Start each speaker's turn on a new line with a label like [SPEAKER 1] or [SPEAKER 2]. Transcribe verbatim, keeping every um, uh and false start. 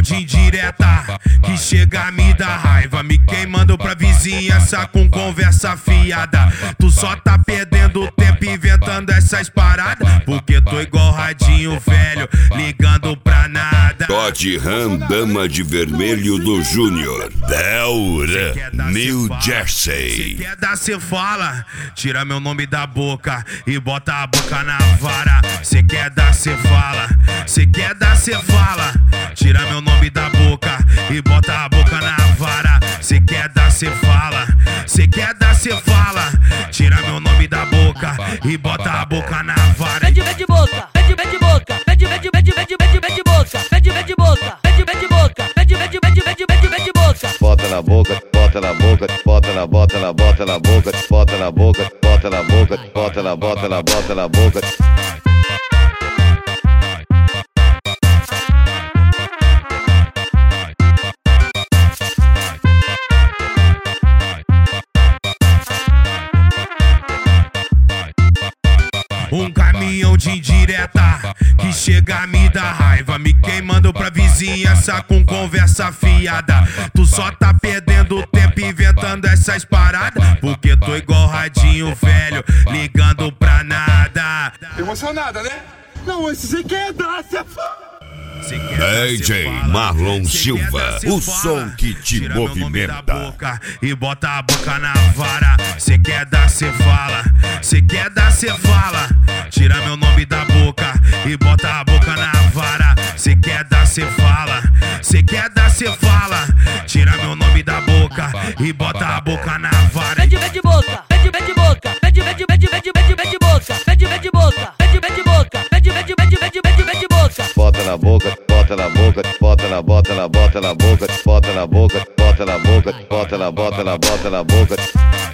[SPEAKER 1] de indireta que chega a me dar raiva, me queimando pra vizinhança com conversa fiada. Tu só tá perdendo tempo inventando essas paradas, porque tô igual radinho velho, ligando pra nada.
[SPEAKER 2] Todd Ram, dama de vermelho do Júnior, Delran, New Jersey.
[SPEAKER 1] Cê quer dar, cê fala, tira meu nome da boca e bota a boca na vara. Cê quer dar, cê fala, cê quer dar, cê fala, tira meu nome da boca e bota a boca na vara. Cê quer dar, cê fala, cê quer dar, cê fala, tira meu nome da boca e bota a boca na vara.
[SPEAKER 3] Pede, pede boca, pede, pede boca, pede, pede, pede, pede, pede, pede boca, pede, pede boca, pede, pede boca, pede, pede, pede, pede, pede, pede boca.
[SPEAKER 4] Bota na boca, bota na boca, bota na, bota na, bota na boca, bota na boca, bota na boca, bota na, bota na, bota na boca.
[SPEAKER 1] Um caminhão de indireta que chega a me dar raiva, me queimando pra vizinhança com conversa fiada. Tu só tá perdendo tempo inventando essas paradas, porque tô igual radinho velho, ligando pra nada.
[SPEAKER 5] Emocionada, né? Não, esse você quer dar, você
[SPEAKER 2] D J Marlon Silva, o som que te movimenta.
[SPEAKER 1] E bota a boca na vara. Cê quer dar, cê fala, cê quer dar, cê fala, tira meu nome da boca e bota a boca na vara. Cê quer dar, cê fala, cê quer dar, cê fala, tira meu nome da boca e bota a boca na vara.
[SPEAKER 3] Pede, pede boca, pede, pede boca, pede, pede, pede, pede, pede, pede boca, pede, pede boca, pede, pede boca, pede, pede, pede, pede, pede, pede boca.
[SPEAKER 4] Bota na boca, bota na boca, bota na, bota na, bota na boca, bota na boca, bota na boca, bota na, bota na, bota na boca.